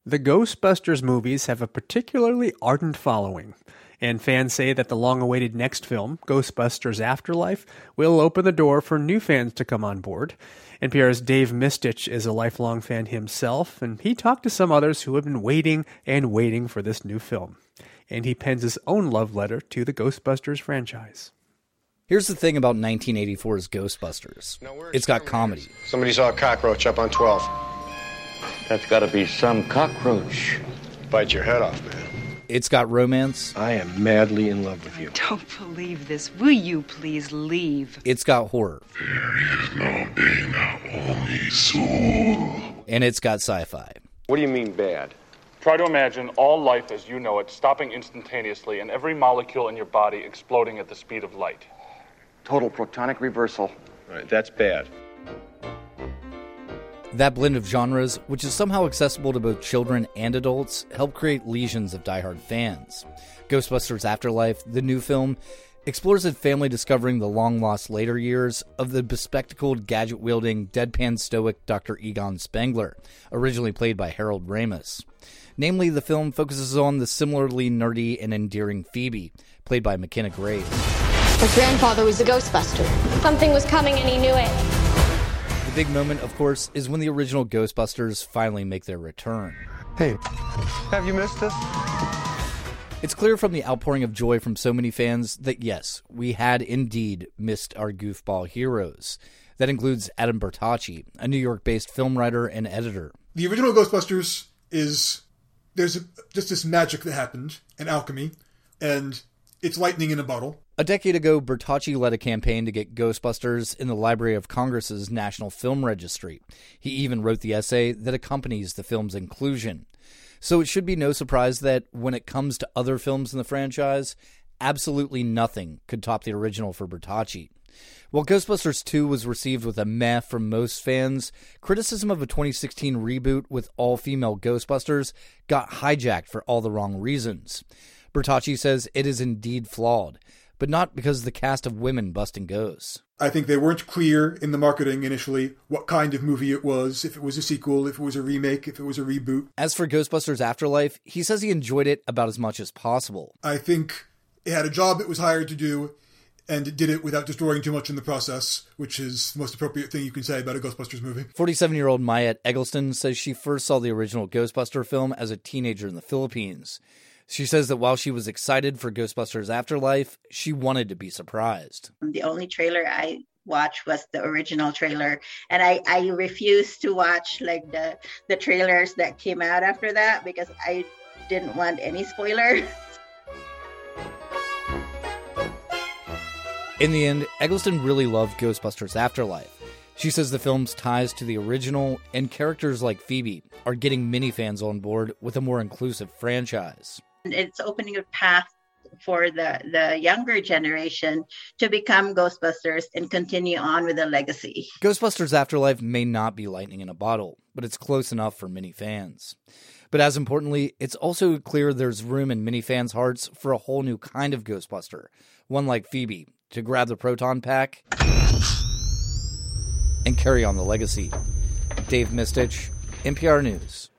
The Ghostbusters movies have a particularly ardent following, and fans say that the long-awaited next film, Ghostbusters Afterlife, will open the door for new fans to come on board. NPR's Dave Mistich is a lifelong fan himself, and he talked to some others who have been waiting and waiting for this new film. And he pens his own love letter to the Ghostbusters franchise. Here's the thing about 1984's Ghostbusters. It's got comedy. Somebody saw a cockroach up on 12. That's got to be some cockroach. Bite your head off, man. It's got romance. I am madly in love with you. Don't believe this. Will you please leave? It's got horror. There is no pain, only soul. And it's got sci-fi. What do you mean bad? Try to imagine all life as you know it stopping instantaneously and every molecule in your body exploding at the speed of light. Total protonic reversal. All right, that's bad. That blend of genres, which is somehow accessible to both children and adults, helped create legions of diehard fans. Ghostbusters Afterlife, the new film, explores a family discovering the long-lost later years of the bespectacled, gadget-wielding, deadpan stoic Dr. Egon Spengler, originally played by Harold Ramis. Namely, the film focuses on the similarly nerdy and endearing Phoebe, played by McKenna Graves. Her grandfather was a Ghostbuster. Something was coming and he knew it. The big moment, of course, is when the original Ghostbusters finally make their return. Hey, have you missed us? It's clear from the outpouring of joy from so many fans that yes, we had indeed missed our goofball heroes. That includes Adam Bertocci, a New York-based film writer and editor. The original Ghostbusters there's just this magic that happened, an alchemy, and it's lightning in a bottle. A decade ago, Bertocci led a campaign to get Ghostbusters in the Library of Congress's National Film Registry. He even wrote the essay that accompanies the film's inclusion. So it should be no surprise that when it comes to other films in the franchise, absolutely nothing could top the original for Bertocci. While Ghostbusters 2 was received with a meh from most fans, criticism of a 2016 reboot with all-female Ghostbusters got hijacked for all the wrong reasons. Bertocci says it is indeed flawed, but not because of the cast of women busting ghosts. I think they weren't clear in the marketing initially what kind of movie it was, if it was a sequel, if it was a remake, if it was a reboot. As for Ghostbusters Afterlife, he says he enjoyed it about as much as possible. I think it had a job it was hired to do, and it did it without destroying too much in the process, which is the most appropriate thing you can say about a Ghostbusters movie. 47-year-old Mayette Eggleston says she first saw the original Ghostbuster film as a teenager in the Philippines. She says that while she was excited for Ghostbusters Afterlife, she wanted to be surprised. The only trailer I watched was the original trailer, and I refused to watch like the trailers that came out after that because I didn't want any spoilers. In the end, Eggleston really loved Ghostbusters Afterlife. She says the film's ties to the original and characters like Phoebe are getting many fans on board with a more inclusive franchise. It's opening a path for the younger generation to become Ghostbusters and continue on with the legacy. Ghostbusters Afterlife may not be lightning in a bottle, but it's close enough for many fans. But as importantly, it's also clear there's room in many fans' hearts for a whole new kind of Ghostbuster, one like Phoebe, to grab the proton pack and carry on the legacy. Dave Mistich, NPR News.